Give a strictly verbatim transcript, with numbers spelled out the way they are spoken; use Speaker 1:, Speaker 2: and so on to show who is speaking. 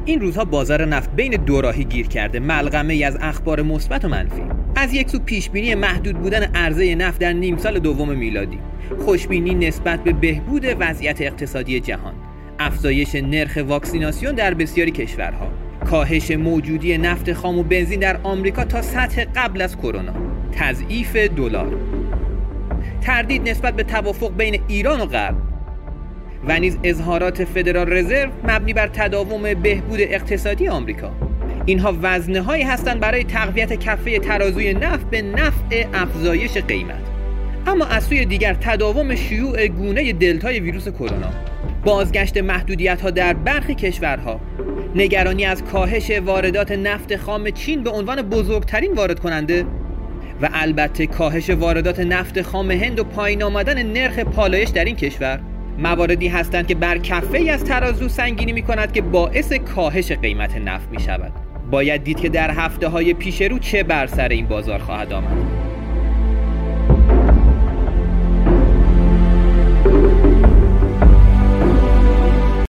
Speaker 1: این روزها بازار نفت بین دو راهی گیر کرده، ملغمه ای از اخبار مثبت و منفی. از یک سو پیشبینی محدود بودن عرضه نفت در نیم سال دوم میلادی، خوشبینی نسبت به بهبود وضعیت اقتصادی جهان، افزایش نرخ واکسیناسیون در بسیاری کشورها، کاهش موجودی نفت خام و بنزین در آمریکا تا سطح قبل از کرونا، تضعیف دلار، تردید نسبت به توافق بین ایران و غرب و نیز اظهارات فدرال رزرو مبنی بر تداوم بهبود اقتصادی آمریکا. اینها وزنه‌هایی هستند برای تقویت کفه ترازوی نفت به نفع افزایش قیمت. اما از سوی دیگر تداوم شیوع گونه دلتای ویروس کرونا، بازگشت محدودیت‌ها در برخی کشورها، نگرانی از کاهش واردات نفت خام چین به عنوان بزرگترین وارد کننده و البته کاهش واردات نفت خام هند و پایین آمدن نرخ پالایش در این کشور مواردی هستند که بر کفه‌ای از ترازو سنگینی می‌کند که باعث کاهش قیمت نفت می‌شود. باید دید که در هفته‌های پیش رو چه بر سر این بازار خواهد آمد.